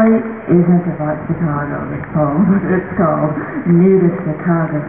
It isn't about Chicago, it's called New to Chicago.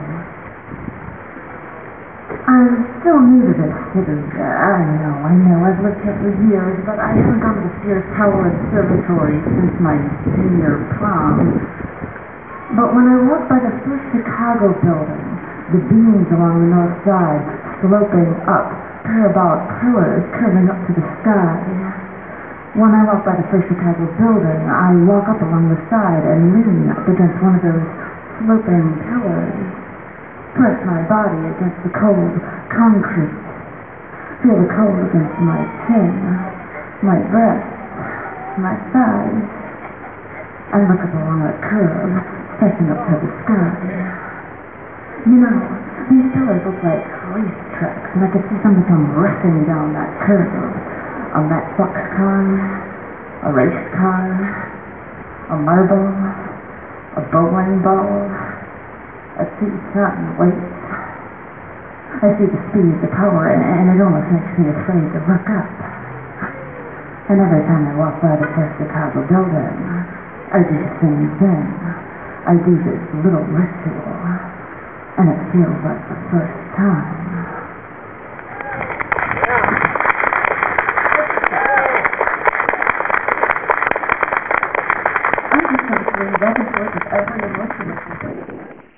I'm still new to this city. I know, I've lived here for years, but I haven't gone to the Sears Tower Observatory since my senior prom. But when I walk by the first Chicago building, the beams along the north side sloping up, parabolic pillars curving up to the sky. When I walk by the first Chicago building, I walk up along the side and lean up against one of those sloping pillars. Press my body against the cold concrete. Feel the cold against my chin, my breast, my thighs. I look up along that curve, facing up to the sky. You know, these pillars look like race tracks, and I could see somebody come rushing down that curve. A matchbox car, a race car, a marble, a bowling ball, a seesaw and weights. I see the speed, the power, and it almost makes me afraid to look up. And every time I walk by the first Chicago building, I do the same thing. I do this little ritual, and it feels like the first time.